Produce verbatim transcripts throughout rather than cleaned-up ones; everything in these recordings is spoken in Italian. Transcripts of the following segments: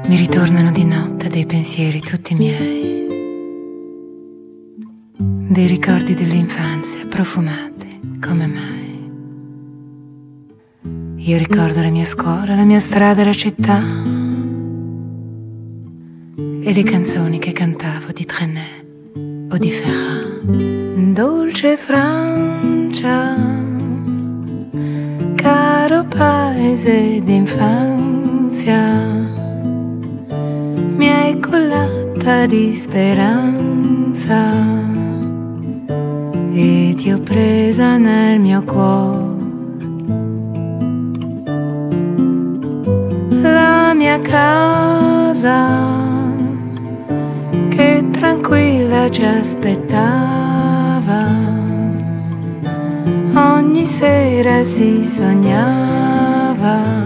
Mi ritornano di notte dei pensieri tutti miei, dei ricordi dell'infanzia profumati come mai. Io ricordo la mia scuola, la mia strada e la città, e le canzoni che cantavo di Trenet o di Ferrat. Dolce Francia, caro paese d'infanzia, mi hai collata di speranza e ti ho presa nel mio cuore. La mia casa che tranquilla ci aspettava, ogni sera si sognava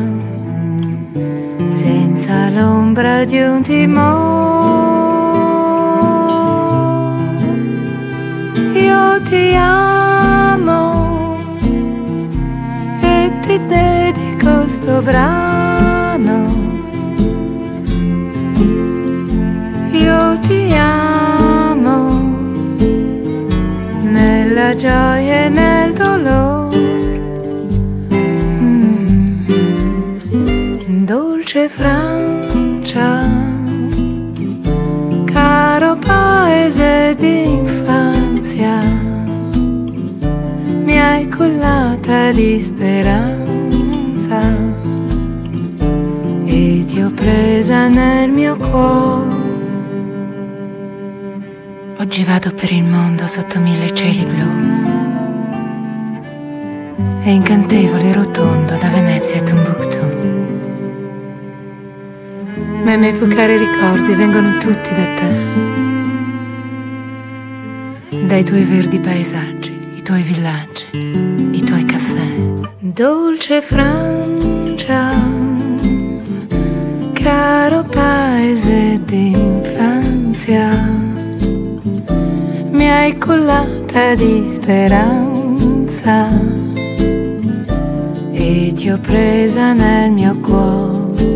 senza l'ombra di un timore. Io ti amo e ti dedico sto brano. Io ti amo nella gioia e nel dolore. Mm. Dolce Francia, caro paese d'infanzia, mi hai cullata di speranza e ti ho presa nel mio cuore. Oggi vado per il mondo sotto mille cieli blu, è incantevole e rotondo da Venezia a Timbuktu. Ma i miei più cari ricordi vengono tutti da te, dai tuoi verdi paesaggi, i tuoi villaggi, i tuoi caffè. Dolce Francia, caro paese d'infanzia, mi hai cullata di speranza e ti ho presa nel mio cuore.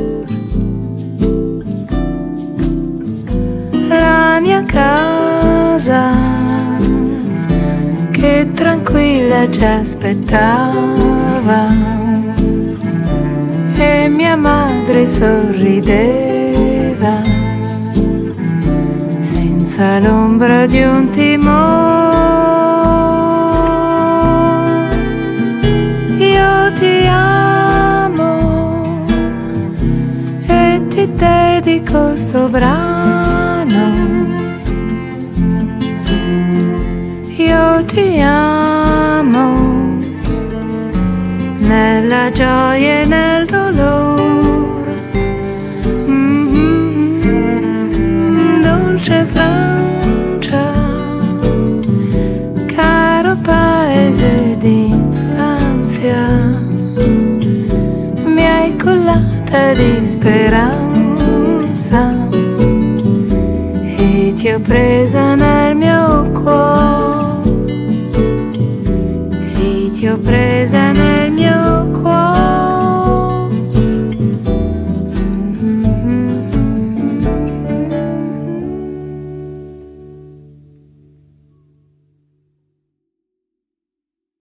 La mia casa che tranquilla ci aspettava e mia madre sorrideva senza l'ombra di un timore. Io ti amo e ti dedico sto brano. Io ti amo nella gioia e nel dolore. Mm-hmm. Dolce Francia, caro paese d'infanzia, mi hai cullata di speranza e ti ho presa nel mio cuore. Sì, ti ho presa nel mio